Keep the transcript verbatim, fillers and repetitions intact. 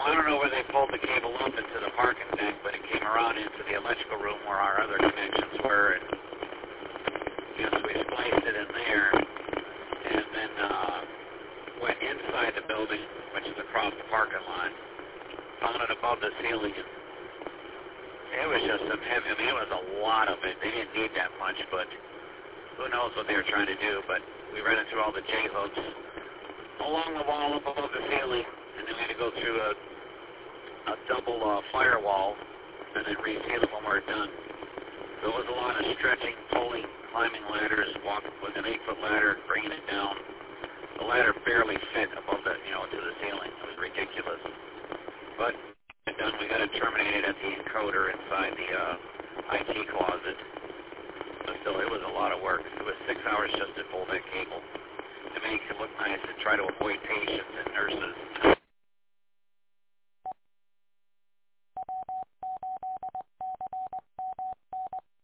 I don't know where they pulled the cable up into the parking deck, but it came around into the electrical room where our other connections were, and yes, we spliced it in there, and then uh, went inside the building, which is across the parking lot, found it above the ceiling. It was just some heavy, I mean, it was a lot of it. They didn't need that much, but who knows what they were trying to do. But we ran it through all the J-hooks along the wall up above the ceiling, and then we had to go through a, a double uh, firewall and then reseal it when we were done. So it was a lot of stretching, pulling, climbing ladders, walking with an eight-foot ladder, bringing it down. The ladder barely fit above the, you know, to the ceiling. It was ridiculous. But done. We got it terminated at the encoder inside the uh, I T closet. But still, it was a lot of work. It was six hours just to pull that cable to make it look nice and try to avoid patients and nurses.